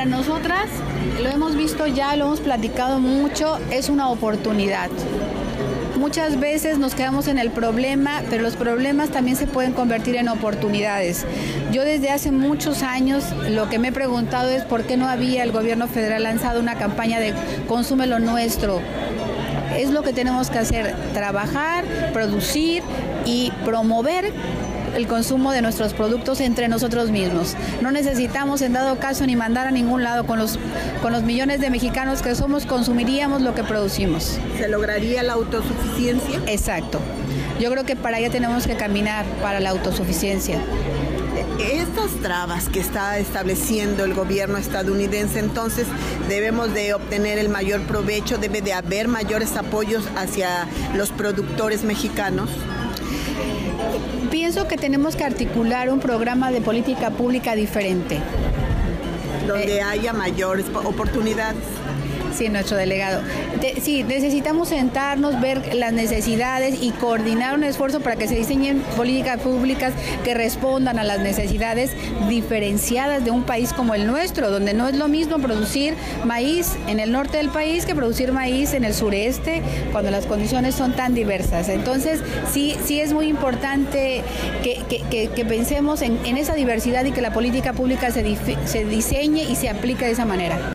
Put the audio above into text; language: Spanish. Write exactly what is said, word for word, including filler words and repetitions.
para nosotras, lo hemos visto ya, lo hemos platicado mucho, es una oportunidad. Muchas veces nos quedamos en el problema, pero los problemas también se pueden convertir en oportunidades. Yo desde hace muchos años lo que me he preguntado es por qué no había el gobierno federal lanzado una campaña de consume lo nuestro. Es lo que tenemos que hacer, trabajar, producir y promover el consumo de nuestros productos entre nosotros mismos. No necesitamos en dado caso ni mandar a ningún lado con los, con los millones de mexicanos que somos, consumiríamos lo que producimos. ¿Se lograría la autosuficiencia? Exacto. Yo creo que para allá tenemos que caminar, para la autosuficiencia. Estas trabas que está estableciendo el gobierno estadounidense, entonces debemos de obtener el mayor provecho, debe de haber mayores apoyos hacia los productores mexicanos. Pienso que tenemos que articular un programa de política pública diferente. Donde eh, haya mayores oportunidades. Sí, nuestro delegado. De, sí, necesitamos sentarnos, ver las necesidades y coordinar un esfuerzo para que se diseñen políticas públicas que respondan a las necesidades diferenciadas de un país como el nuestro, donde no es lo mismo producir maíz en el norte del país que producir maíz en el sureste, cuando las condiciones son tan diversas. Entonces, sí, sí es muy importante que, que, que, que pensemos en, en esa diversidad y que la política pública se, se diseñe y se aplique de esa manera.